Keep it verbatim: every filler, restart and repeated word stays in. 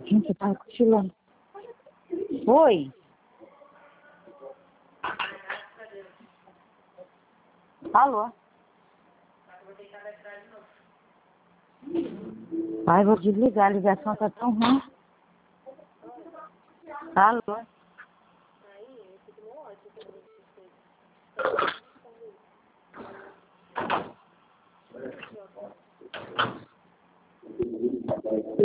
Gente, eu tava cochilando. Oi? Alô? Ai, vou desligar, a ligação tá tão ruim. Alô?